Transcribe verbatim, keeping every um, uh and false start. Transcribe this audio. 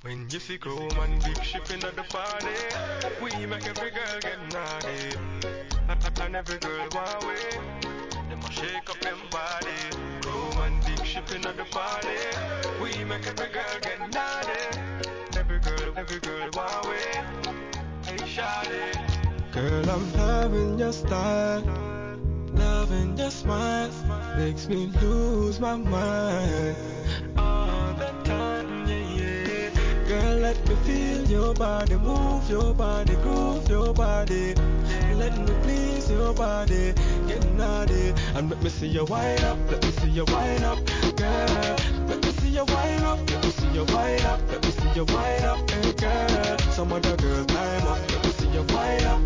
When you see Chrome and big shipping at the party, we make every girl get naughty. And, and every girl want way, they must shake up them body. Chrome and big shipping at the party, we make every girl get naughty. Every girl, every girl want way, hey shawty. Girl, I'm loving your style, loving your smile, makes me lose my mind all the time, yeah, yeah. Girl, let me feel your body, move your body, groove your body. Let me please your body, get naughty. And let me see you wind up, let me see you wind up, girl. Let me see you wind up, let me see you wind up, let me see you wind up, hey girl. Some other girl time up, let me see you wind up.